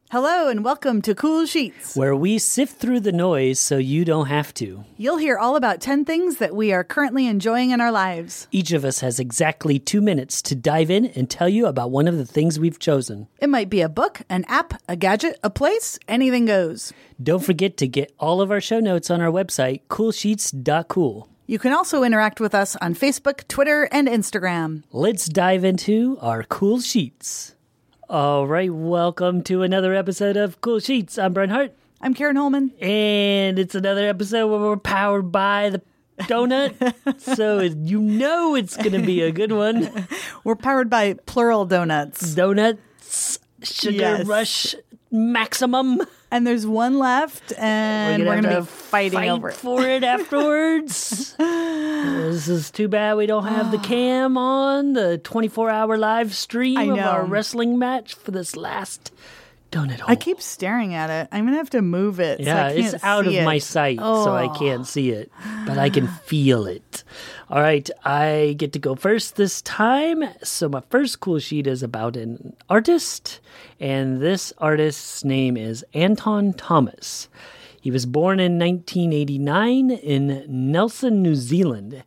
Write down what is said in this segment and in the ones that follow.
Hello and welcome to Cool Sheets, where we sift through the noise so you don't have to. You'll hear all about 10 things that we are currently enjoying in our lives. Each of us has exactly 2 minutes to dive in and tell you about one of the things we've chosen. It might be a book, an app, a gadget, a place, anything goes. Don't forget to get all of our show notes on our website, coolsheets.cool. You can also interact with us on Facebook, Twitter, and Instagram. Let's dive into our Cool Sheets. All right, welcome to another episode of Cool Sheets. I'm Brian Hart. I'm Karen Holman. And it's another episode where we're powered by the donut. So you know it's going to be a good one. We're powered by plural donuts. Donuts, sugar rush maximum. And there's one left, and we're going to be fighting over it. For it afterwards. This is too bad we don't have the cam on, the 24-hour live stream of our wrestling match for this last donut hole. I keep staring at it. I'm going to have to move it. Yeah, so it's out of my sight, so I can't see it, but I can feel it. All right, I get to go first this time. So my first cool sheet is about an artist, and this artist's name is Anton Thomas. He was born in 1989 in Nelson, New Zealand.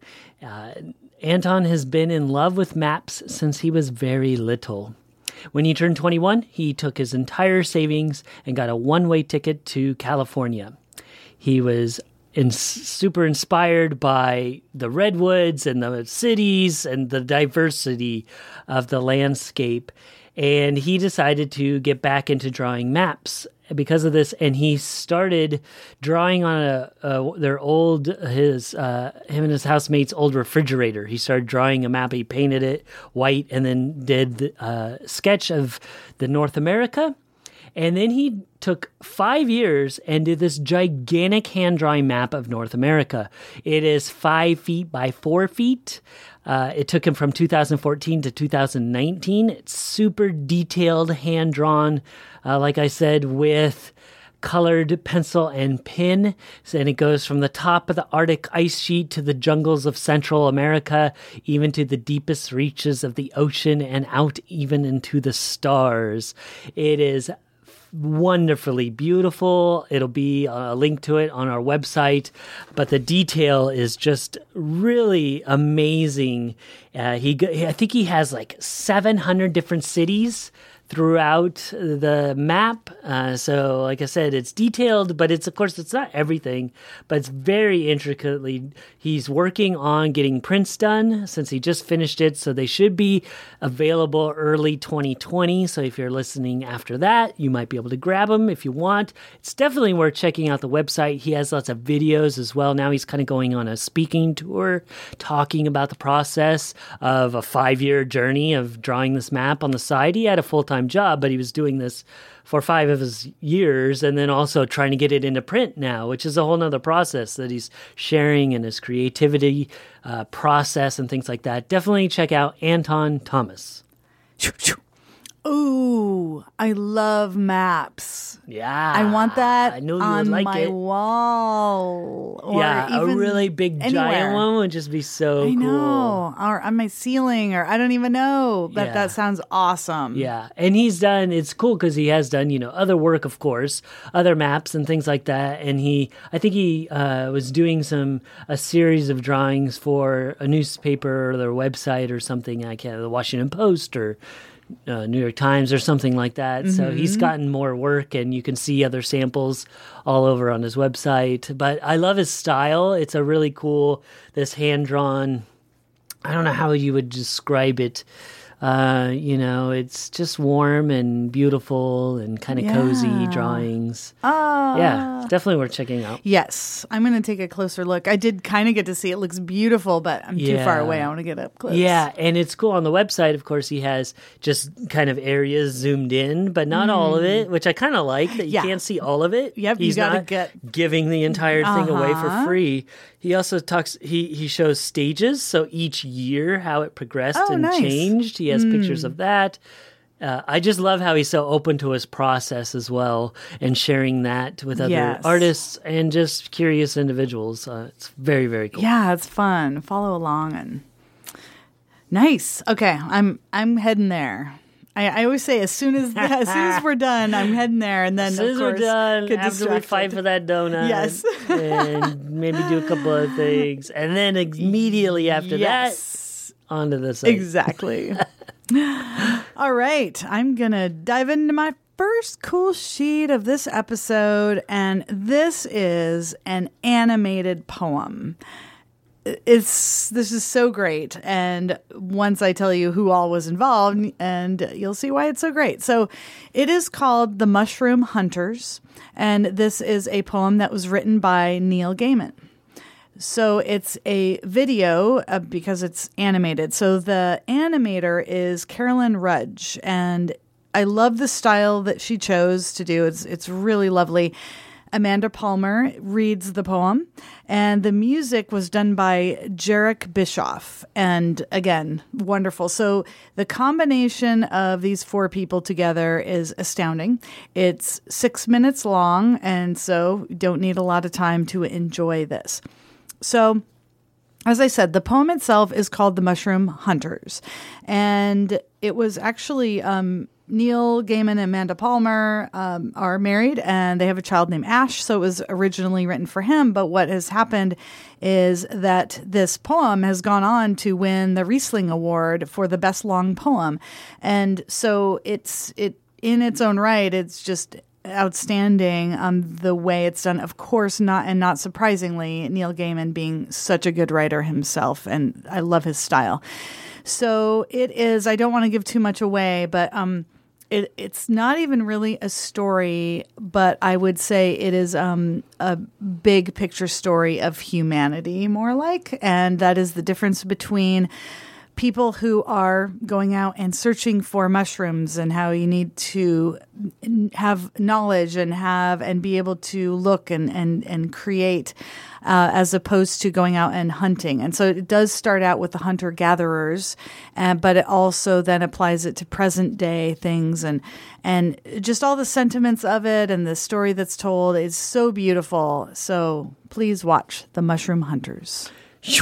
Anton has been in love with maps since he was very little. When he turned 21, he took his entire savings and got a one-way ticket to California. He was super inspired by the redwoods and the cities and the diversity of the landscape, and he decided to get back into drawing maps because of this, and he started drawing on him and his housemate's old refrigerator. He started drawing a map. He painted it white and then did a sketch of the North America. And then he took 5 years and did this gigantic hand-drawing map of North America. It is 5 feet by 4 feet. It took him from 2014 to 2019. It's super detailed, hand-drawn, like I said, with colored pencil and pen. And it goes from the top of the Arctic ice sheet to the jungles of Central America, even to the deepest reaches of the ocean and out even into the stars. It is wonderfully beautiful. It'll be a link to it on our website, but the detail is just really amazing. I think he has like 700 different cities throughout the map. So like I said, it's detailed, but of course it's not everything, but it's very intricately. He's working on getting prints done since he just finished it. So they should be available early 2020. So if you're listening after that, you might be able to grab them if you want. It's definitely worth checking out the website. He has lots of videos as well. Now he's kind of going on a speaking tour, talking about the process of a 5-year journey of drawing this map on the side. He had a full-time job, but he was doing this for 5 of his years and then also trying to get it into print now, which is a whole nother process that he's sharing in his creativity process and things like that. Definitely check out Anton Thomas. Ooh, I love maps. Yeah. I want that I know you on would like my it. wall. Or yeah, even a really big anywhere. giant one would just be so cool. I know. Or on my ceiling, or I don't even know. But that sounds awesome. Yeah. And it's cool because he has done, other work, of course, other maps and things like that. And I think he was doing a series of drawings for a newspaper or their website or something, the Washington Post or New York Times or something like that. Mm-hmm. So he's gotten more work, and you can see other samples all over on his website. But I love his style. It's a really cool, this hand-drawn, I don't know how you would describe it. It's just warm and beautiful and kind of cozy drawings. Yeah, it's definitely worth checking out. Yes, I'm going to take a closer look. I did kind of get to see it. Looks beautiful, but I'm too far away. I want to get up close. Yeah, and it's cool. On the website, of course, he has just kind of areas zoomed in, but not all of it, which I kind of like that you can't see all of it. Yep, he's not giving the entire thing away for free. He also he shows stages, so each year how it progressed and changed. He has pictures of that. I just love how he's so open to his process as well and sharing that with other artists and just curious individuals. It's very, very cool. Yeah, it's fun. Follow along and nice. Okay, I'm heading there. I always say as soon as we're done, I'm heading there, and then as soon of course as we're done, after we distracted. fight for that donut, Yes. and maybe do a couple of things, and then immediately after that, onto the site. Exactly. All right, I'm gonna dive into my first cool sheet of this episode, and this is an animated poem. This is so great, and once I tell you who all was involved, and you'll see why it's so great. So it is called The Mushroom Hunters, and this is a poem that was written by Neil Gaiman. So it's a video because it's animated. So the animator is Carolyn Rudge, and I love the style that she chose to do. It's really lovely. Amanda Palmer reads the poem, and the music was done by Jarek Bischoff. And again, wonderful. So the combination of these four people together is astounding. It's 6 minutes long, and so you don't need a lot of time to enjoy this. So, as I said, the poem itself is called The Mushroom Hunters, and it was actually Neil Gaiman and Amanda Palmer are married, and they have a child named Ash, so it was originally written for him. But what has happened is that this poem has gone on to win the Riesling Award for the best long poem, and so it in its own right, it's just outstanding the way it's done. Of course, not surprisingly, Neil Gaiman being such a good writer himself, and I love his style. So it is, I don't want to give too much away, but it's not even really a story, but I would say it is a big picture story of humanity, more like, and that is the difference between people who are going out and searching for mushrooms, and how you need to have knowledge and be able to look and create, as opposed to going out and hunting. And so it does start out with the hunter-gatherers, but it also then applies it to present day things, and just all the sentiments of it and the story that's told is so beautiful. So please watch The Mushroom Hunters.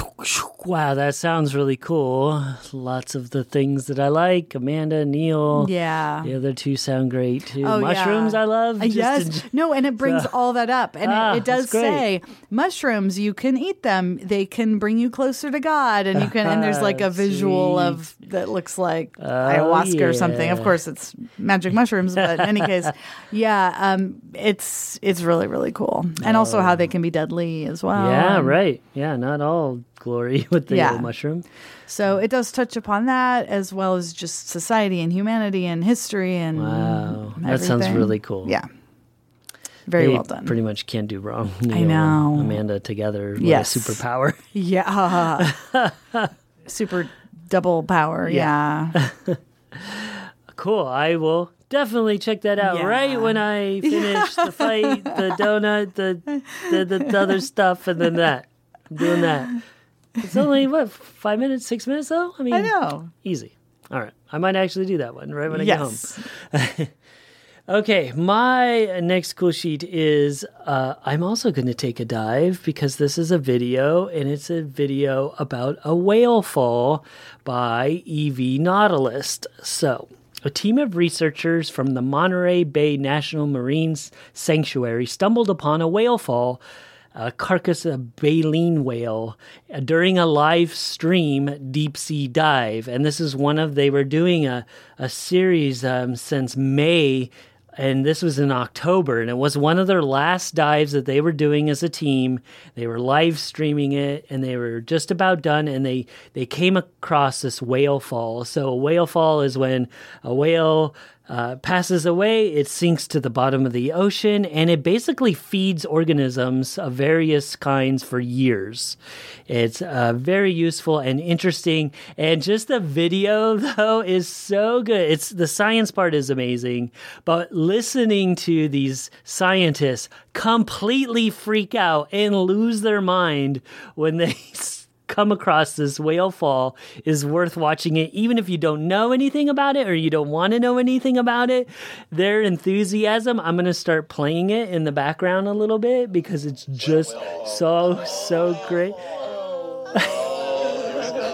Wow, that sounds really cool. Lots of the things that I like. Amanda, Neil. Yeah. The other two sound great too. Oh, mushrooms, yeah. I love. Yes. No, and it brings all that up. And it does say mushrooms, you can eat them. They can bring you closer to God. And you can, and there's like a visual of that looks like ayahuasca or something. Of course, it's magic mushrooms, but in any case, it's really, really cool. And also how they can be deadly as well. Yeah, right. Yeah, not all glory with the old mushroom. So it does touch upon that, as well as just society and humanity and history and everything. That sounds really cool. Yeah. Very well done. Pretty much can't do wrong. I know. And Amanda together with a superpower. Yeah. Super double power. Yeah. Cool. I will definitely check that out right when I finish the fight, the donut, the other stuff, and then that. I'm doing that. It's only, 5 minutes, 6 minutes, though? I mean, I know. Easy. All right. I might actually do that one right when I get home. Yes. Okay. My next cool sheet is I'm also going to take a dive because this is a video, and it's a video about a whale fall by E.V. Nautilist. So, a team of researchers from the Monterey Bay National Marine Sanctuary stumbled upon a whale fall, a carcass of baleen whale, during a live stream deep sea dive. And this is they were doing a series since May, and this was in October, and it was one of their last dives that they were doing as a team. They were live streaming it, and they were just about done, and they came across this whale fall. So a whale fall is when a whale passes away, it sinks to the bottom of the ocean, and it basically feeds organisms of various kinds for years. It's very useful and interesting, and just the video, though, is so good. The science part is amazing, but listening to these scientists completely freak out and lose their mind when they come across this whale fall is worth watching it, even if you don't know anything about it or you don't want to know anything about it. Their enthusiasm, I'm going to start playing it in the background a little bit because it's just so great.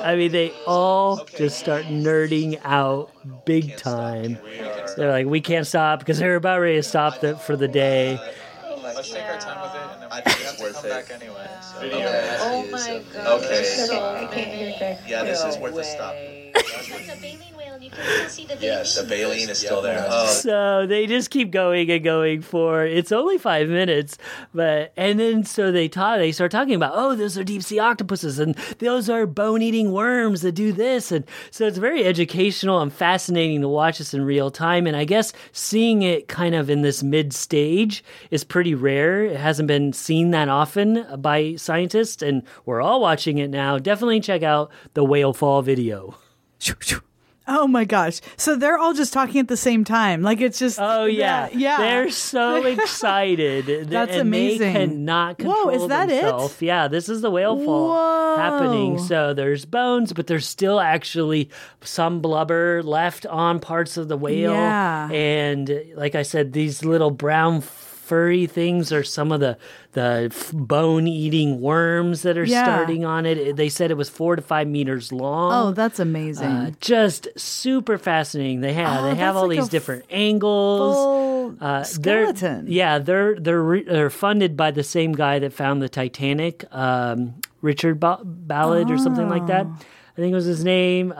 I mean, they all just start nerding out big time. They're like, we can't stop because they're about ready to stop for the day. Let's take our time with it, and then I think it's worth it. Back anyway. So. Oh my god. Okay. I can't hear Greg. Yeah, this is worth a stop. It's a baleen whale, and you can still see the baleen. Yes, the baleen is still there. So they just keep going and going for it's only 5 minutes, and then so they start talking about, oh, those are deep sea octopuses and those are bone eating worms that do this, and so it's very educational and fascinating to watch this in real time. And I guess seeing it kind of in this mid stage is pretty rare. It hasn't been seen that often by scientists, and we're all watching it now. Definitely check out the whale fall video. Oh my gosh. So they're all just talking at the same time. Like it's just yeah. They're so excited. That's and amazing. They cannot control Whoa, is that themselves. it? Yeah, this is the whale fall happening. Whoa. So there's bones, but there's still actually some blubber left on parts of the whale. Yeah. And like I said, these little brown furry things are some of the bone-eating worms that are starting on it. They said it was 4 to 5 meters long. Oh, that's amazing. Just super fascinating. They have all like these different angles. Skeleton. They're funded by the same guy that found the Titanic, Richard Ballard or something like that. I think it was his name.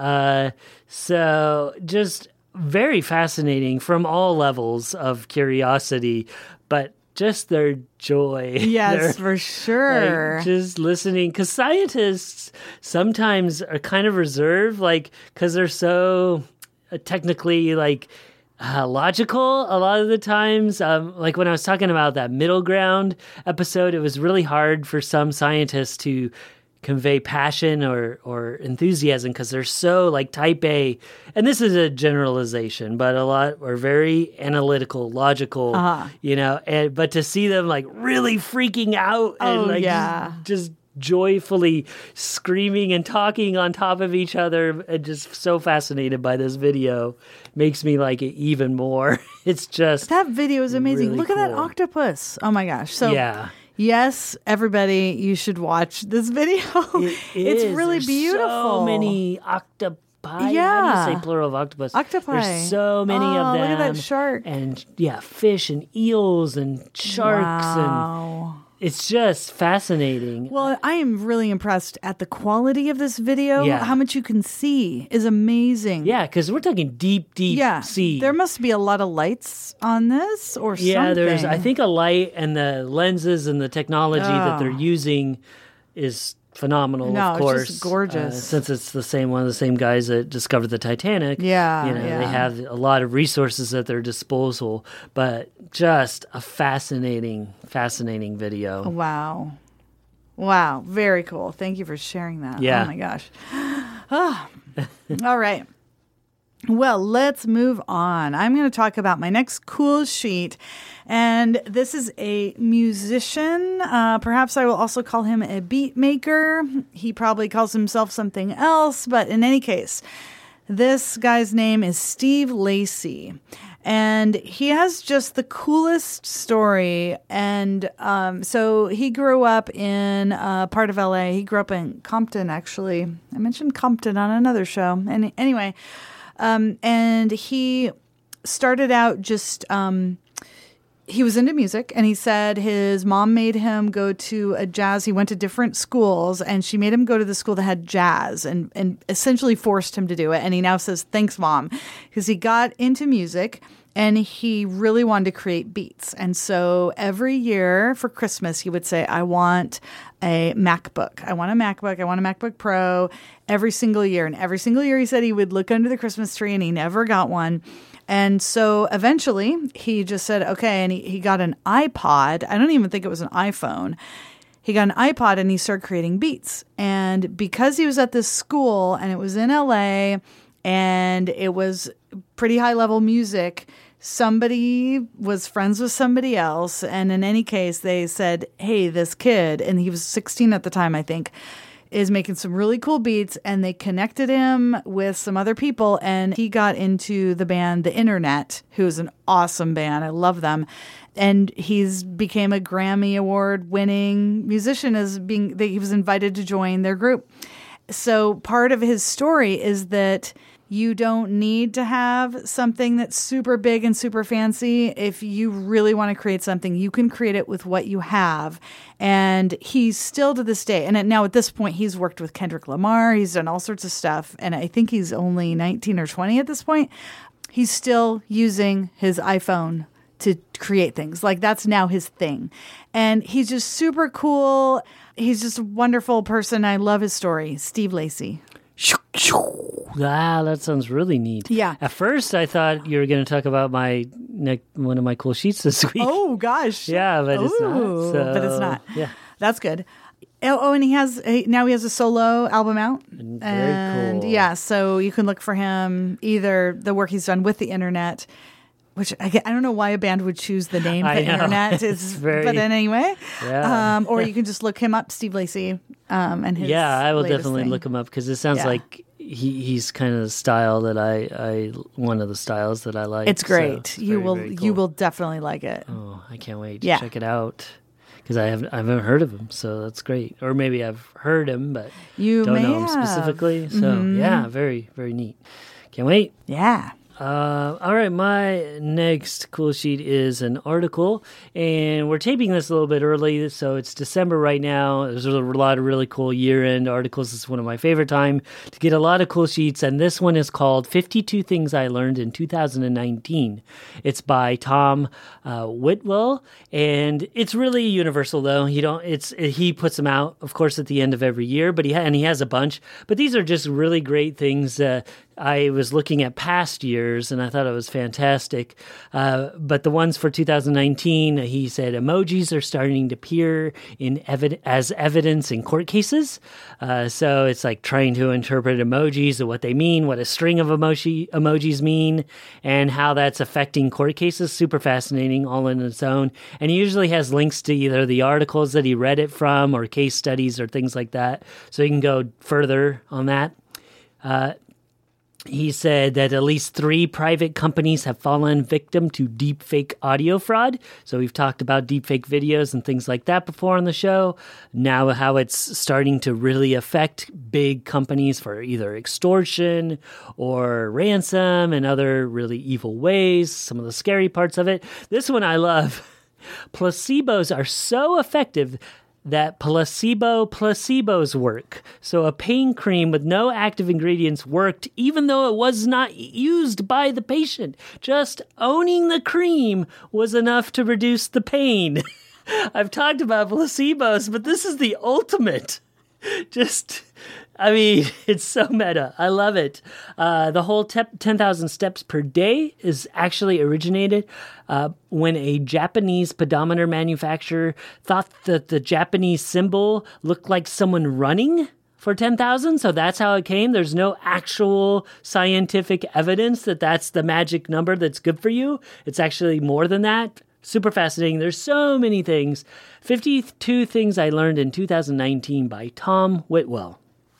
So just very fascinating from all levels of curiosity, but just their joy. Yes, for sure. Like, just listening, because scientists sometimes are kind of reserved, like, because they're so technically, like, logical a lot of the times. Like when I was talking about that middle ground episode, it was really hard for some scientists to convey passion or enthusiasm because they're so like type A, and this is a generalization, but a lot are very analytical, logical, but to see them like really freaking out and just joyfully screaming and talking on top of each other and just so fascinated by this video makes me like it even more. It's just that video is amazing. Really Look at that cool. octopus. Oh my gosh. So yeah. Yes, everybody, you should watch this video. It's really There's beautiful. So many octopi. Yeah. How do you say plural of octopus? Octopi. There's so many of them. Look at that shark. And fish and eels and sharks. Wow. And it's just fascinating. Well, I am really impressed at the quality of this video. Yeah. How much you can see is amazing. Yeah, because we're talking deep sea. There must be a lot of lights on this or something. Yeah, there's, I think, a light, and the lenses and the technology that they're using is phenomenal, of course. It's just gorgeous. Since it's one of the same guys that discovered the Titanic. They have a lot of resources at their disposal, but just a fascinating video. Wow. Very cool. Thank you for sharing that. Yeah. Oh my gosh. All right. Well, let's move on. I'm going to talk about my next cool sheet. And this is a musician. Perhaps I will also call him a beat maker. He probably calls himself something else. But in any case, this guy's name is Steve Lacy. And he has just the coolest story. And so he grew up in part of LA. He grew up in Compton, actually. I mentioned Compton on another show. And anyway, and he started out just, he was into music, and he said his mom made him go to he went to different schools, and she made him go to the school that had jazz and essentially forced him to do it. And he now says, thanks, Mom, because he got into music and he really wanted to create beats. And so every year for Christmas, he would say, I want a MacBook. I want a MacBook. I want a MacBook Pro every single year. And every single year he said he would look under the Christmas tree, and he never got one. And so eventually he just said, okay, and he got an iPod. I don't even think it was an iPhone. He got an iPod and he started creating beats. And because he was at this school and it was in LA and it was pretty high level music, somebody was friends with somebody else. And in any case, they said, hey, this kid, and he was 16 at the time, I think, is making some really cool beats, and they connected him with some other people, and he got into the band The Internet, who's an awesome band. I love them. And he's became a Grammy Award winning musician he was invited to join their group. So part of his story is that you don't need to have something that's super big and super fancy. If you really want to create something, you can create it with what you have. And he's still to this day. And now at this point, he's worked with Kendrick Lamar. He's done all sorts of stuff. And I think he's only 19 or 20 at this point. He's still using his iPhone to create things. Like, that's now his thing. And he's just super cool. He's just a wonderful person. I love his story. Steve Lacy. Ah, that sounds really neat. Yeah. At first, I thought you were going to talk about one of my cool sheets this week. Oh, gosh. Yeah, but it's not. So, but it's not. Yeah. That's good. Oh, and he has a solo album out. Very cool. Yeah, so you can look for him, either the work he's done with the internet, which I don't know why a band would choose the name the internet. But then anyway. Yeah. Or you can just look him up, Steve Lacy, and his Yeah, I will latest definitely thing. look him up because it sounds like he's kind of the style that I one of the styles that I like. It's great. So it's You very cool. will definitely like it. Oh, I can't wait to Yeah. check it out because I haven't heard of him, so that's great. Or maybe I've heard him, but You don't may know him have. specifically. So yeah, very, very neat. Can't wait. Yeah. All right, my next cool sheet is an article, and we're taping this a little bit early, so it's December right now. There's a lot of really cool year-end articles. It's one of my favorite time to get a lot of cool sheets, and this one is called 52 Things I Learned in 2019. It's by Tom Whitwell, and it's really universal, though. He puts them out, of course, at the end of every year, but he has a bunch. But these are just really great things. I was looking at past years, and I thought it was fantastic. But the ones for 2019, he said emojis are starting to appear as evidence in court cases. So it's like trying to interpret emojis and what they mean, what a string of emojis mean, and how that's affecting court cases. Super fascinating, all in its own. And he usually has links to either the articles that he read it from or case studies or things like that. So you can go further on that. He said that at least 3 private companies have fallen victim to deepfake audio fraud. So we've talked about deepfake videos and things like that before on the show. Now how it's starting to really affect big companies for either extortion or ransom and other really evil ways. Some of the scary parts of it. This one I love. Placebos are so effective that placebos work. So a pain cream with no active ingredients worked even though it was not used by the patient. Just owning the cream was enough to reduce the pain. I've talked about placebos, but this is the ultimate. It's so meta. I love it. The whole 10,000 steps per day is actually originated when a Japanese pedometer manufacturer thought that the Japanese symbol looked like someone running for 10,000. So that's how it came. There's no actual scientific evidence that that's the magic number that's good for you. It's actually more than that. Super fascinating. There's so many things. 52 Things I Learned in 2019 by Tom Whitwell.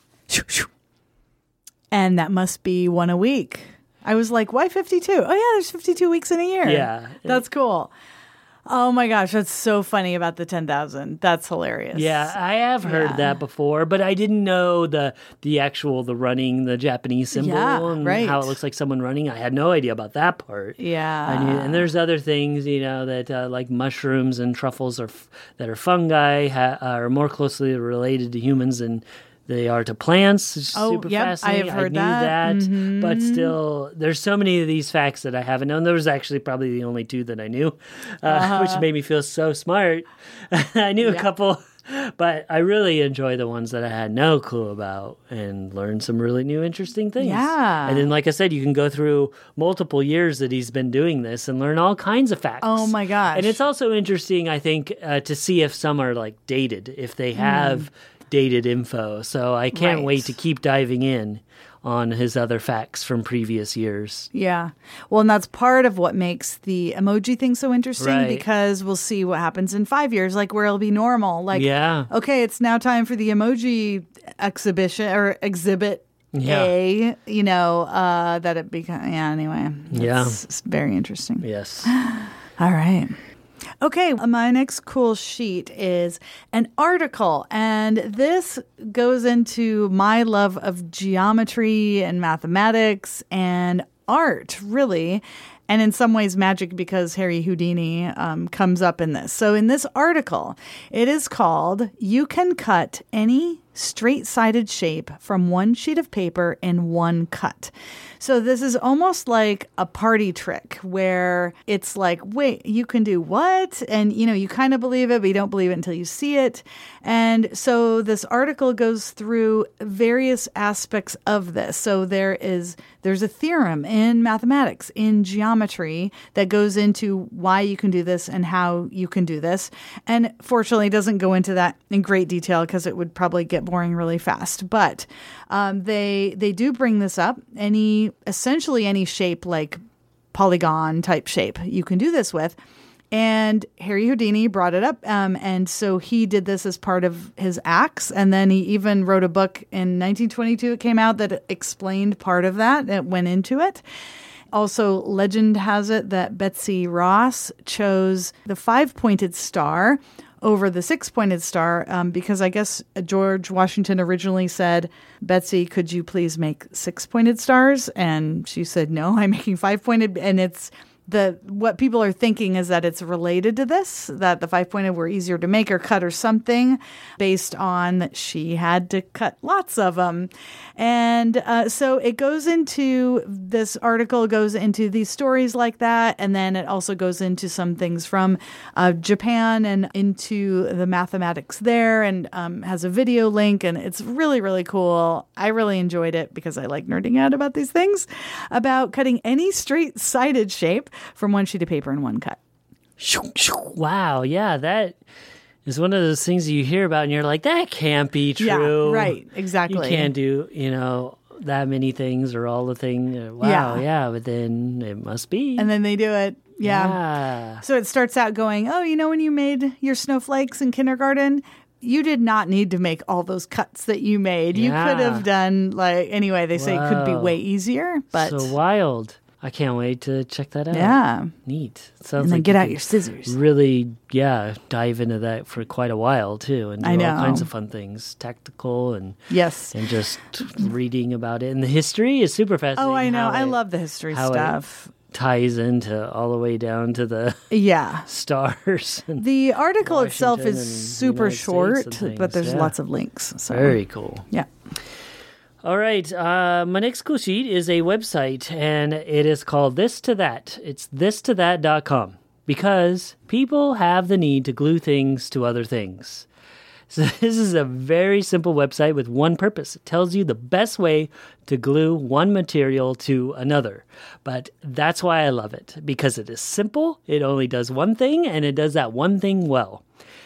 And that must be one a week. I was like, why 52? Oh, yeah, there's 52 weeks in a year. Yeah. That's cool. Oh, my gosh. That's so funny about the 10,000. That's hilarious. Yeah, I have heard that before, but I didn't know the running, the Japanese symbol and how it looks like someone running. I had no idea about that part. Yeah. And there's other things, that like mushrooms and truffles that are fungi are more closely related to humans and they are to plants. It's super fascinating. I have heard I knew that. Mm-hmm. But still, there's so many of these facts that I haven't known. There was actually probably the only 2 that I knew, which made me feel so smart. I knew a couple, but I really enjoy the ones that I had no clue about and learned some really new, interesting things. Yeah. And then, like I said, you can go through multiple years that he's been doing this and learn all kinds of facts. Oh, my gosh. And it's also interesting, I think, to see if some are like dated, if they have dated info. So I can't wait to keep diving in on his other facts from previous years. Yeah. Well, and that's part of what makes the emoji thing so interesting Right. because we'll see what happens in 5 years, like where it'll be normal. Like, okay, it's now time for the emoji exhibition or exhibit A, that it becomes, anyway. It's very interesting. Yes. All right. Okay, my next cool sheet is an article, and this goes into my love of geometry and mathematics and art, really. And in some ways magic, because Harry Houdini comes up in this. So in this article, it is called "You Can Cut Any Straight-Sided Shape from One Sheet of Paper in One Cut." So this is almost like a party trick where it's like, wait, you can do what? And, you kind of believe it, but you don't believe it until you see it. And so this article goes through various aspects of this. So there's a theorem in mathematics, in geometry, that goes into why you can do this and how you can do this. And fortunately, it doesn't go into that in great detail because it would probably get boring really fast. But they do bring this up. Essentially any shape, like polygon type shape, you can do this with. And Harry Houdini brought it up. And so he did this as part of his acts. And then he even wrote a book in 1922. It came out that explained part of that. It went into it. Also, legend has it that Betsy Ross chose the 5-pointed star over the 6-pointed star because I guess George Washington originally said, "Betsy, could you please make 6-pointed stars?" And she said, "No, I'm making 5-pointed." And it's what people are thinking is that it's related to this, that the 5-pointed were easier to make or cut or something, based on that she had to cut lots of them. And so it goes into, this article goes into these stories like that. And then it also goes into some things from Japan and into the mathematics there, and has a video link. And it's really, really cool. I really enjoyed it because I like nerding out about these things, about cutting any straight-sided shape from one sheet of paper in one cut. Wow, yeah, that is one of those things you hear about and you're like, that can't be true. Yeah, right, exactly. You can't do, that many things or all the things. Wow, yeah, but then it must be. And then they do it. Yeah. So it starts out going, when you made your snowflakes in kindergarten, you did not need to make all those cuts that you made. You could have done anyway, they say it could be way easier. But so wild. I can't wait to check that out. Yeah. Neat. Sounds and then like get out your scissors. Really, dive into that for quite a while, too, and do all kinds of fun things, tactical and and just reading about it. And the history is super fascinating. Oh, I know. I love the history stuff. Ties into all the way down to the stars. The article Washington itself is super short, but there's lots of links. So. Very cool. Yeah. All right, my next cool sheet is a website, and it is called This to That. It's thistothat.com, because people have the need to glue things to other things. So this is a very simple website with one purpose. It tells you the best way to glue one material to another. But that's why I love it, because it is simple, it only does one thing, and it does that one thing well.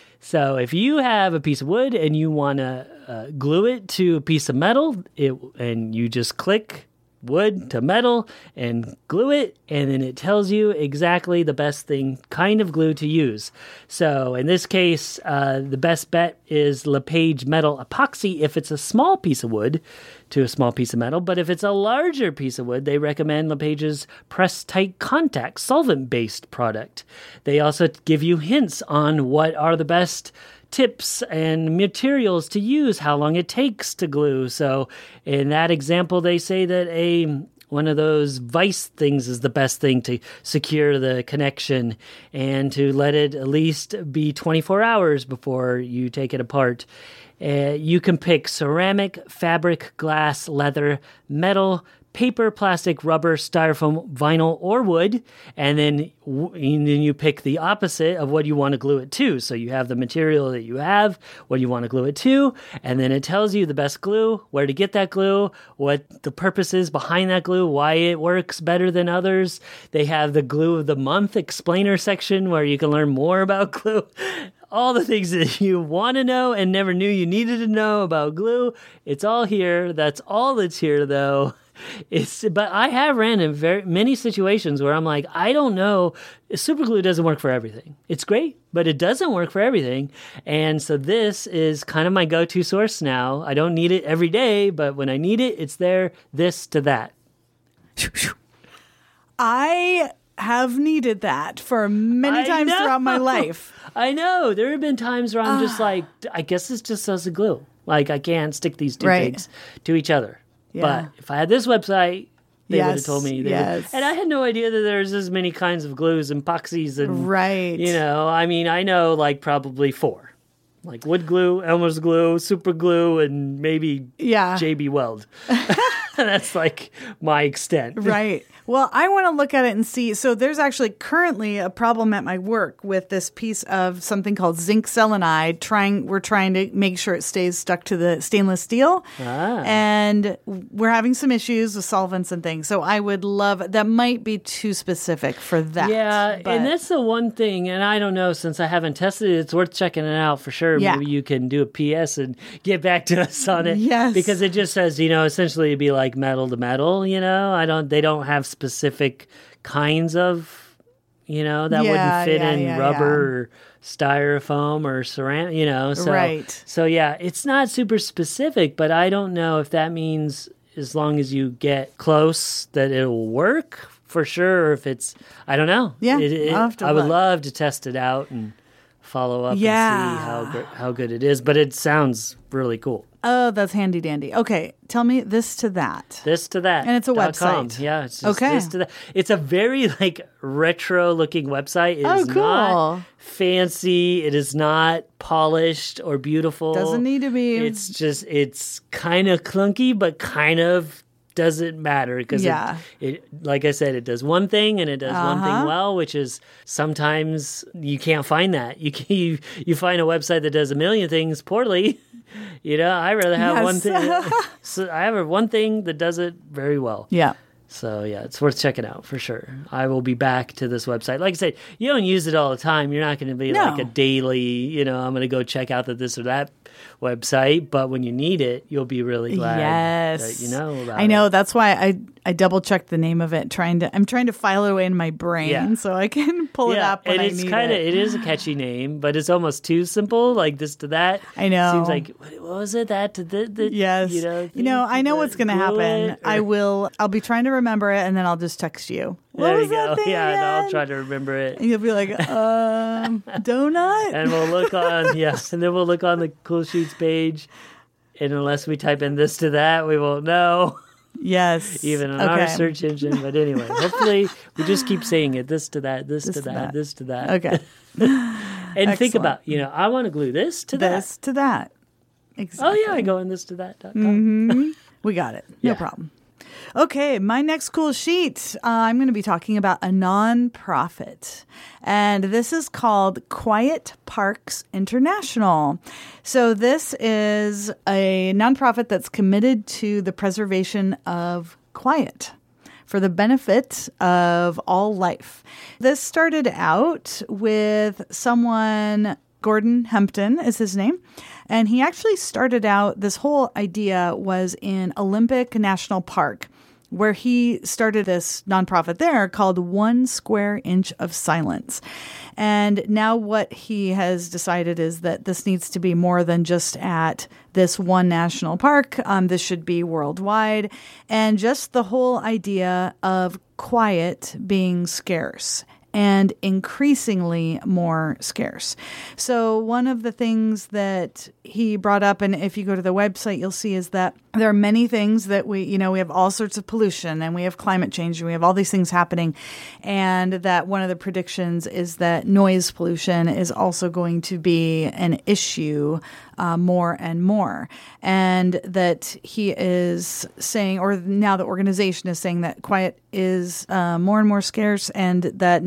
So if you have a piece of wood and you want to glue it to a piece of metal, and you just click wood to metal and glue it, and then it tells you exactly the best kind of glue to use. So in this case, the best bet is LePage Metal Epoxy if it's a small piece of wood to a small piece of metal. But if it's a larger piece of wood, they recommend LePage's Press Tight Contact solvent-based product. They also give you hints on what are the best tips and materials to use, how long it takes to glue. So in that example, they say that one of those vice things is the best thing to secure the connection and to let it at least be 24 hours before you take it apart. You can pick ceramic, fabric, glass, leather, metal, paper, plastic, rubber, styrofoam, vinyl, or wood, and then you pick the opposite of what you want to glue it to. So you have the material that you have, what you want to glue it to, and then it tells you the best glue, where to get that glue, what the purpose is behind that glue, why it works better than others. They have the Glue of the Month explainer section where you can learn more about glue. All the things that you want to know and never knew you needed to know about glue. It's all here. That's all that's here, though. But I have ran in many situations where I'm like, I don't know. Super glue doesn't work for everything. It's great, but it doesn't work for everything. And so this is kind of my go-to source now. I don't need it every day, but when I need it, it's there. This to that. I have needed that for many times throughout my life. I know. There have been times where I'm just like, I guess this just does a glue. Like, I can't stick these two things to each other. Yeah. But if I had this website, they would have told me. Yes. And I had no idea that there's as many kinds of glues and epoxies. And, you know, I mean, I know like probably 4. Like wood glue, Elmer's glue, super glue, and maybe JB Weld. That's like my extent. Right. Well, I want to look at it and see. So there's actually currently a problem at my work with this piece of something called zinc selenide. We're trying to make sure it stays stuck to the stainless steel. And we're having some issues with solvents and things. So I would love, that might be too specific for that. Yeah. And that's the one thing, and I don't know, since I haven't tested it, it's worth checking it out for sure. Yeah. Maybe you can do a PS and get back to us on it. Yes. Because it just says, you know, essentially it'd be like metal to metal, you know. They don't have specific kinds of, you know, that wouldn't fit in rubber or styrofoam or ceramic, you know. So, So yeah, it's not super specific, but I don't know if that means as long as you get close that it'll work for sure, or if it's, I don't know. Yeah, I would love to test it out and follow up and see how good it is, but it sounds really cool. Oh, that's handy dandy. Okay, tell me this to that. This to that. And it's a website. Yeah, it's just this to that. It's a very like retro looking website. It is cool. not fancy. It is not polished or beautiful. Doesn't need to be. It's kind of clunky, but kind of doesn't matter because it like I said, it does one thing and it does one thing well, which is sometimes you can't find that. You find a website that does a million things poorly. You know, I rather have one thing. So I have one thing that does it very well. Yeah. So yeah, it's worth checking out for sure. I will be back to this website. Like I said, you don't use it all the time. You're not going to be like a daily, you know, I'm going to go check out this or that website. But when you need it, you'll be really glad that you know about it. I know. That's why I double checked the name of it. I'm trying to file it away in my brain so I can pull it up when I need it. It is a catchy name, but it's almost too simple, like this to that. I know. Seems like, what was it? That to this? Yes. You know, I know what's going to happen. I'll be trying to remember it, and then I'll just text you. What was that thing again? And I'll try to remember it. And you'll be like, donut? And we'll look on, and then we'll look on the Cool Sheets page, and unless we type in this to that, we won't know. Yes. Even on our search engine. But anyway, hopefully we just keep saying it, this to that, this to that, this to that. Okay. And think about, you know, I want to glue this to that. This to that. Exactly. Oh, yeah, I go in this to that.com. Mm-hmm. We got it. No problem. Okay, my next cool sheet, I'm going to be talking about a nonprofit. And this is called Quiet Parks International. So this is a nonprofit that's committed to the preservation of quiet for the benefit of all life. This started out with someone, Gordon Hempton is his name. And he actually started out, this whole idea was in Olympic National Park, where he started this nonprofit there called 1 Square Inch of Silence. And now what he has decided is that this needs to be more than just at this one national park. This should be worldwide. And just the whole idea of quiet being scarce and increasingly more scarce. So one of the things that he brought up, and if you go to the website, you'll see, is that there are many things that we have all sorts of pollution, and we have climate change, and we have all these things happening. And that one of the predictions is that noise pollution is also going to be an issue more and more. And that he is saying, or now the organization is saying, that quiet is more and more scarce, and that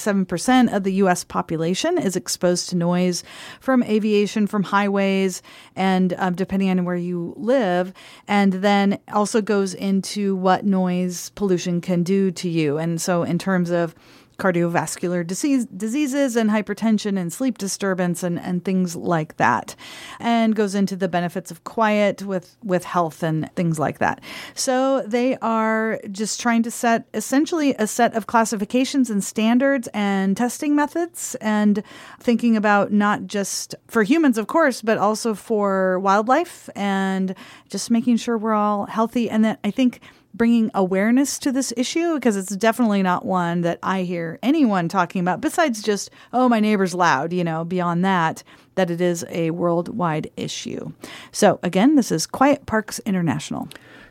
97% of the U.S. population is exposed to noise from aviation, from highways, and depending on where you live. And then also goes into what noise pollution can do to you. And so in terms of cardiovascular diseases and hypertension and sleep disturbance and things like that, and goes into the benefits of quiet with health and things like that. So they are just trying to set essentially a set of classifications and standards and testing methods, and thinking about not just for humans, of course, but also for wildlife, and just making sure we're all healthy. And then I think bringing awareness to this issue, because it's definitely not one that I hear anyone talking about besides just, oh, my neighbor's loud, beyond that it is a worldwide issue. So again, this is Quiet Parks International.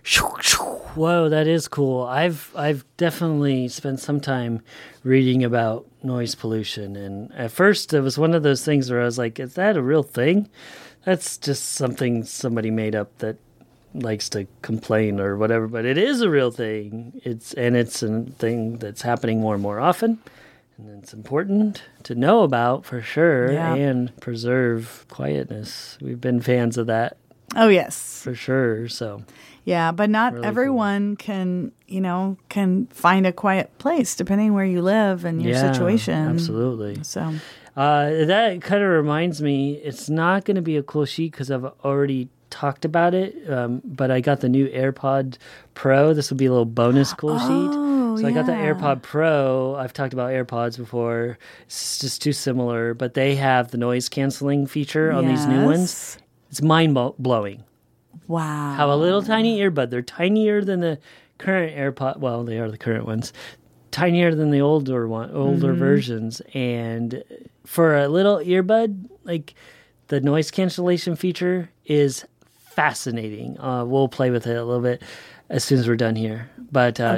Whoa, that is cool. I've definitely spent some time reading about noise pollution, and at first it was one of those things where I was like, is that a real thing? That's just something somebody made up that likes to complain or whatever, but it is a real thing. It's a thing that's happening more and more often, and it's important to know about for sure, and preserve quietness. We've been fans of that. Oh, yes. For sure, so... Yeah, but not really everyone can find a quiet place depending where you live and your situation. Absolutely. So that kind of reminds me, it's not going to be a cool sheet because I've already talked about it, but I got the new AirPod Pro. This will be a little bonus cool sheet. So I got the AirPod Pro. I've talked about AirPods before. It's just too similar, but they have the noise canceling feature on these new ones. It's mind-blowing. Wow. How a little tiny earbud, they're tinier than the current AirPod. Well, they are the current ones. Tinier than the older versions. And for a little earbud, like the noise cancellation feature is fascinating. We'll play with it a little bit as soon as we're done here. But I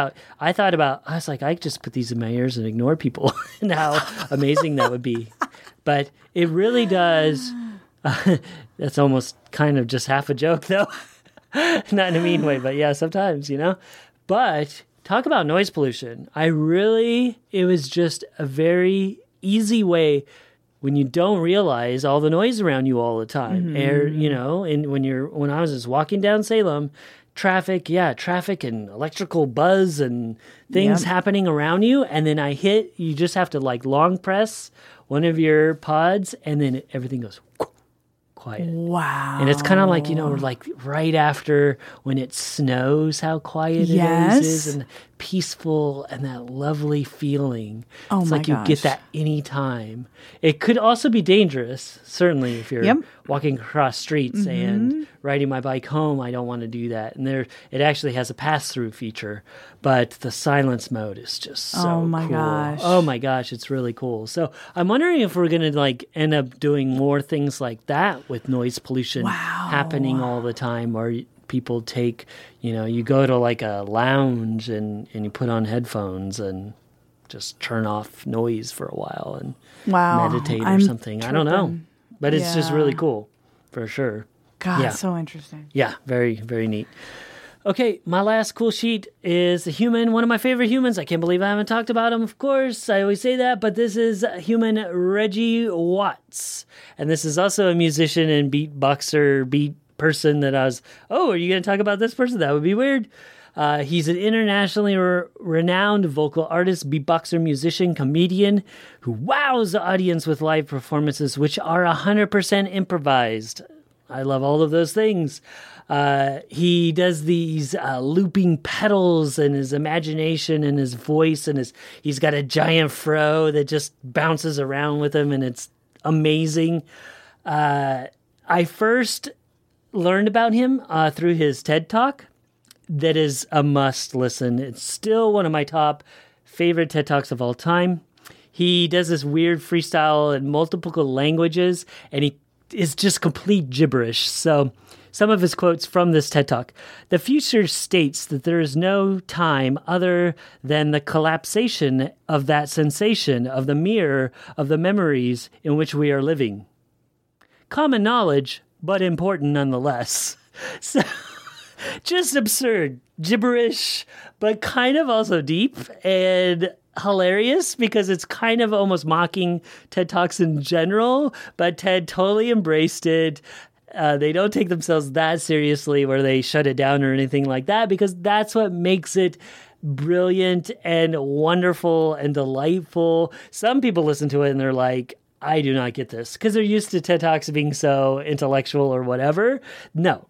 was like, I just put these in my ears and ignore people and how amazing that would be. But it really does. That's almost kind of just half a joke, though. Not in a mean way, but yeah, sometimes, But talk about noise pollution. It was just a very easy way when you don't realize all the noise around you all the time. Air, and when I was just walking down Salem, traffic and electrical buzz and things happening around you. And then you just have to long press one of your pods and then everything goes quiet. Wow. And it's kind of like right after when it snows, how quiet it is and peaceful and that lovely feeling. Oh, it's my like you get that anytime. It could also be dangerous, certainly, if you're walking across streets and riding my bike home. I don't want to do that. And it actually has a pass-through feature, but the silence mode is just so cool. Gosh. Oh my gosh, it's really cool. So I'm wondering if we're going to end up doing more things like that with noise pollution happening all the time, or people take, you go to a lounge and you put on headphones and just turn off noise for a while and meditate or something. I don't know. But it's just really cool for sure. God, so interesting. Yeah, very, very neat. Okay, my last cool sheet is a human, one of my favorite humans. I can't believe I haven't talked about him, of course. I always say that, but this is human Reggie Watts. And this is also a musician and beatboxer, beat person that I was, are you going to talk about this person? That would be weird. He's an internationally renowned vocal artist, beatboxer, musician, comedian who wows the audience with live performances, which are 100% improvised. I love all of those things. He does these looping pedals and his imagination and his voice, and he's got a giant fro that just bounces around with him, and it's amazing. I first learned about him through his TED Talk. That is a must listen. It's still one of my top favorite TED Talks of all time. He does this weird freestyle in multiple languages, and he is just complete gibberish. So some of his quotes from this TED Talk. The future states that there is no time other than the collapsation of that sensation of the mirror of the memories in which we are living. Common knowledge, but important nonetheless. So just absurd, gibberish, but kind of also deep and hilarious because it's kind of almost mocking TED Talks in general, but TED totally embraced it. They don't take themselves that seriously where they shut it down or anything like that, because that's what makes it brilliant and wonderful and delightful. Some people listen to it and they're like, I do not get this, because they're used to TED Talks being so intellectual or whatever. No,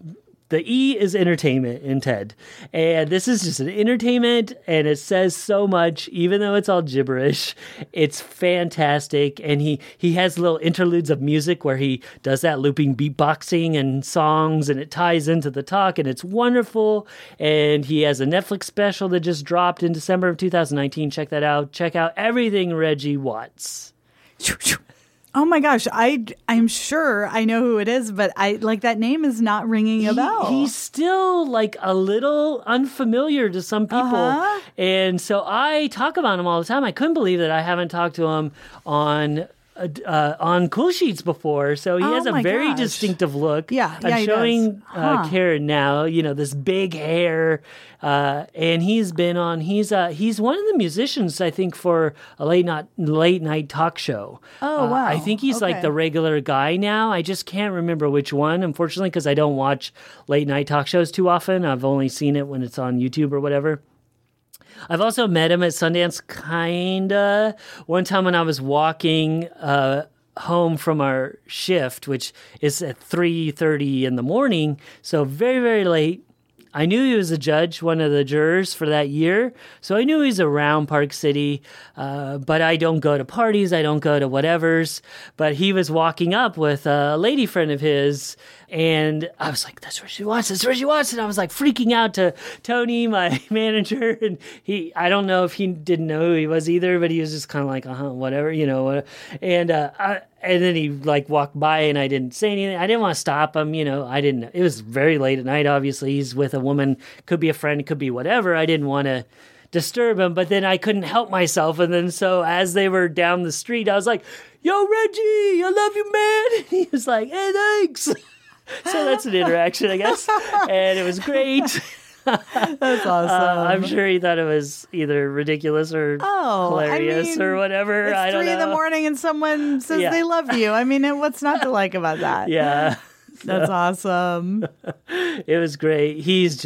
The E is entertainment in TED. And this is just an entertainment, and it says so much, even though it's all gibberish. It's fantastic. And he has little interludes of music where he does that looping beatboxing and songs, and it ties into the talk, and it's wonderful. And he has a Netflix special that just dropped in December of 2019. Check that out. Check out everything Reggie Watts. Oh my gosh, I'm sure I know who it is, but that name is not ringing a bell. He's still like a little unfamiliar to some people. And so I talk about him all the time. I couldn't believe that I haven't talked to him on Cool Sheets before. So he has a very distinctive look. Yeah, I'm showing Karen now, this big hair. And he's one of the musicians, I think, for a late night talk show. Oh, wow. I think he's like the regular guy now. I just can't remember which one, unfortunately, because I don't watch late night talk shows too often. I've only seen it when it's on YouTube or whatever. I've also met him at Sundance, kinda. One time when I was walking home from our shift, which is at 3:30 in the morning, so very, very late. I knew he was a judge, one of the jurors for that year, so I knew he's around Park City, but I don't go to parties, I don't go to whatevers, but he was walking up with a lady friend of his, and I was like, that's Reggie Watts, and I was like freaking out to Tony, my manager, and I don't know if he didn't know who he was either, but he was just kind of like, whatever, and then he like walked by and I didn't say anything. I didn't want to stop him. It was very late at night. Obviously he's with a woman, could be a friend, could be whatever. I didn't want to disturb him, but then I couldn't help myself. And then so as they were down the street, I was like, yo, Reggie, I love you, man. And he was like, hey, thanks. So that's an interaction, I guess. And it was great. That's awesome. I'm sure he thought it was either ridiculous or hilarious or whatever. It's I don't 3 in the morning and someone says they love you. I mean, what's not to like about that? Yeah. That's awesome. It was great. He's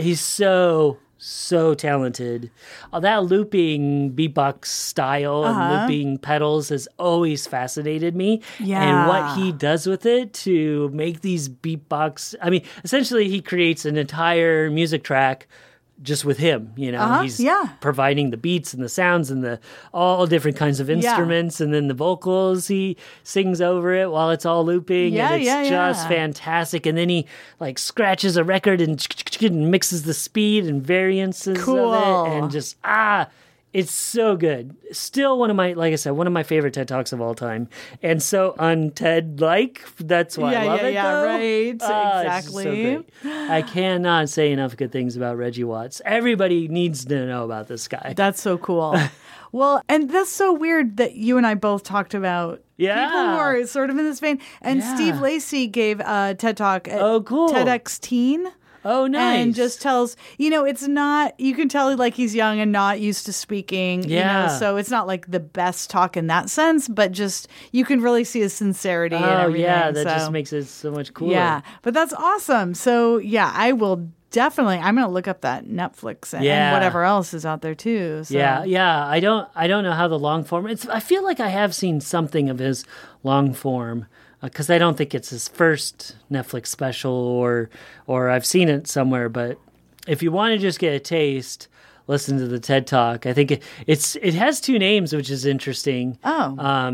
so talented. That looping beatbox style and looping pedals has always fascinated me. Yeah. And what he does with it to make these beatbox, essentially he creates an entire music track just with him, he's providing the beats and the sounds and all different kinds of instruments, and then the vocals he sings over it while it's all looping, and it's just fantastic. And then he like scratches a record and mixes the speed and variances of it, and just it's so good. Still one of my favorite TED Talks of all time. And so un-TED-like, that's why I love it, though. Right. Exactly. So I cannot say enough good things about Reggie Watts. Everybody needs to know about this guy. That's so cool. Well, and that's so weird that you and I both talked about people who are sort of in this vein. And Steve Lacy gave a TED Talk at TEDx Teen. Oh, nice. And just tells, it's not, you can tell like he's young and not used to speaking, so it's not like the best talk in that sense, but just, you can really see his sincerity and everything. That just makes it so much cooler. Yeah, but that's awesome. So I will definitely, I'm going to look up that Netflix and whatever else is out there too. So. Yeah. I don't know how the long form, I feel like I have seen something of his long form. Because I don't think it's his first Netflix special, or I've seen it somewhere. But if you want to just get a taste, listen to the TED Talk. I think it has 2 names, which is interesting. Oh.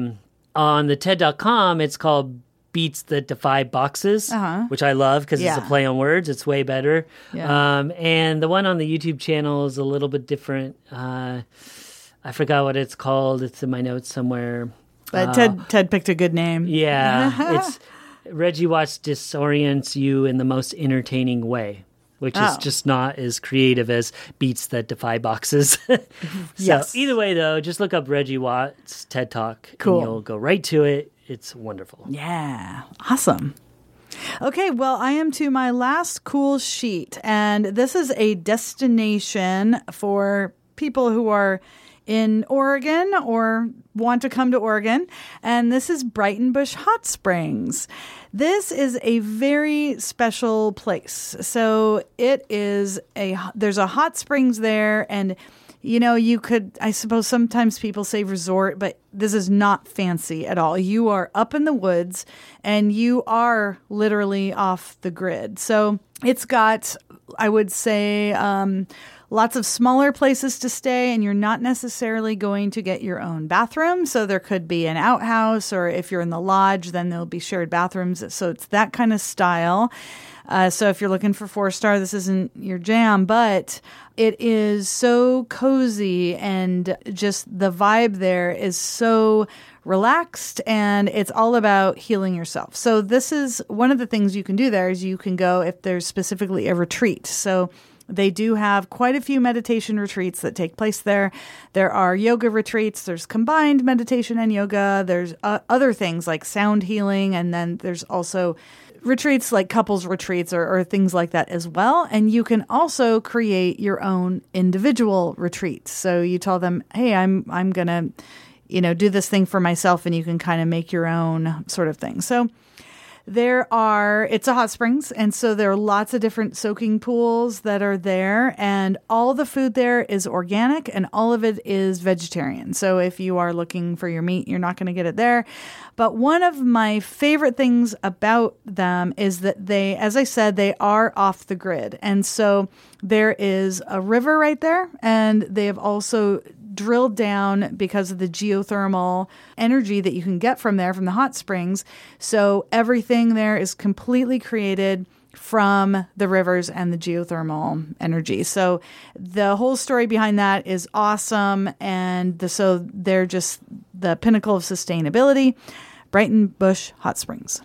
On the TED.com, it's called Beats That Defy Boxes, which I love because it's a play on words. It's way better. Yeah. And the one on the YouTube channel is a little bit different. I forgot what it's called. It's in my notes somewhere. But Ted picked a good name. Yeah. It's Reggie Watts disorients you in the most entertaining way, which is just not as creative as Beats That Defy Boxes. So either way, though, just look up Reggie Watts TED Talk. Cool. And you'll go right to it. It's wonderful. Yeah. Awesome. Okay, well, I am to my last cool sheet, and this is a destination for people who are in Oregon or want to come to Oregon, and this is Brighton-Bush Hot Springs. This is a very special place. So there's a hot springs there, and you could, I suppose sometimes people say resort, but this is not fancy at all. You are up in the woods and you are literally off the grid. So it's got, I would say, lots of smaller places to stay, and you're not necessarily going to get your own bathroom. So there could be an outhouse, or if you're in the lodge, then there'll be shared bathrooms. So it's that kind of style. So if you're looking for 4-star, this isn't your jam, but it is so cozy, and just the vibe there is so relaxed, and it's all about healing yourself. So this is one of the things you can do there is you can go if there's specifically a retreat. So they do have quite a few meditation retreats that take place there. There are yoga retreats. There's combined meditation and yoga. There's other things like sound healing. And then there's also retreats like couples retreats or things like that as well. And you can also create your own individual retreats. So you tell them, hey, I'm going to, do this thing for myself, and you can kind of make your own sort of thing. So it's a hot springs, and so there are lots of different soaking pools that are there, and all the food there is organic, and all of it is vegetarian. So if you are looking for your meat, you're not going to get it there. But one of my favorite things about them is that they, as I said, they are off the grid. And so there is a river right there, and they have also drilled down because of the geothermal energy that you can get from there, from the hot springs. So everything there is completely created from the rivers and the geothermal energy. So the whole story behind that is awesome. And so they're just the pinnacle of sustainability. Brighton Bush Hot Springs.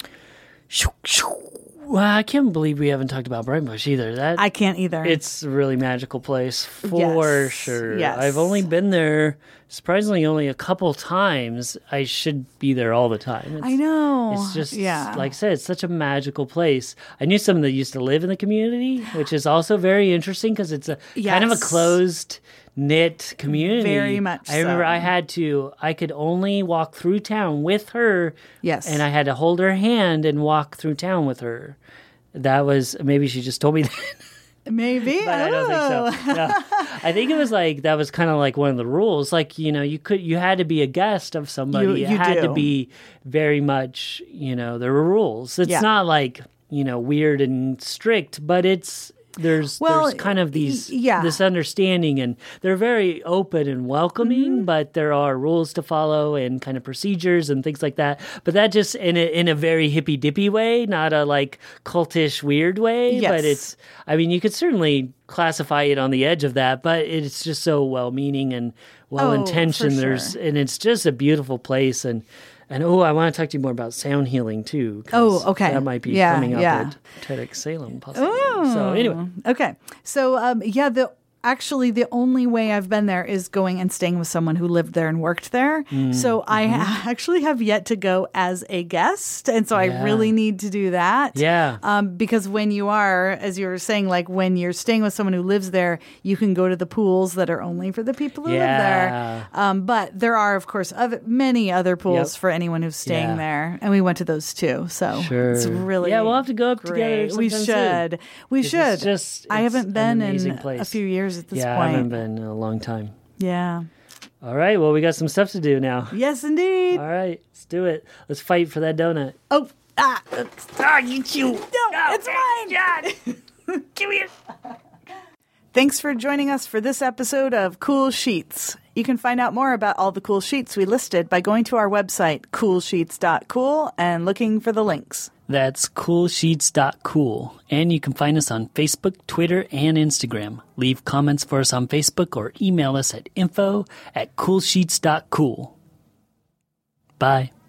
Well, I can't believe we haven't talked about Brighton Bush either. I can't either. It's a really magical place for sure. Yes. I've only been there, surprisingly, only a couple times. I should be there all the time. I know. It's just, like I said, it's such a magical place. I knew someone that used to live in the community, which is also very interesting because it's a kind of a closed knit community. Very much I remember I could only walk through town with her. Yes. And I had to hold her hand and walk through town with her. That was, maybe she just told me that. Maybe. But I don't think so. No. I think it was like, that was kind of like one of the rules. Like, you had to be a guest of somebody. You had do. to be very much, there were rules. It's not like, weird and strict, but there's kind of this understanding, and they're very open and welcoming, but there are rules to follow and kind of procedures and things like that. But that just in a very hippy dippy way, not a like cultish weird way. Yes. But you could certainly classify it on the edge of that, but it's just so well meaning and well intentioned. And it's just a beautiful place. And I want to talk to you more about sound healing too. Okay. That might be coming up at TEDx Salem, possibly. So anyway. Okay. So, the only way I've been there is going and staying with someone who lived there and worked there. So I actually have yet to go as a guest. And so I really need to do that. Yeah. Because when you are, as you were saying, like when you're staying with someone who lives there, you can go to the pools that are only for the people who live there. But there are, of course, many other pools for anyone who's staying there. And we went to those too. So it's really we'll have to go up together. We should. We should. I haven't been in place. a few years at this point. I haven't been in a long time. Yeah. All right. Well, we got some stuff to do now. Yes, indeed. All right. Let's do it. Let's fight for that donut. You chew. No, it's mine. God. Give me it. Thanks for joining us for this episode of Cool Sheets. You can find out more about all the cool sheets we listed by going to our website, coolsheets.cool, and looking for the links. That's coolsheets.cool. And you can find us on Facebook, Twitter, and Instagram. Leave comments for us on Facebook or email us at info@coolsheets.cool. Bye.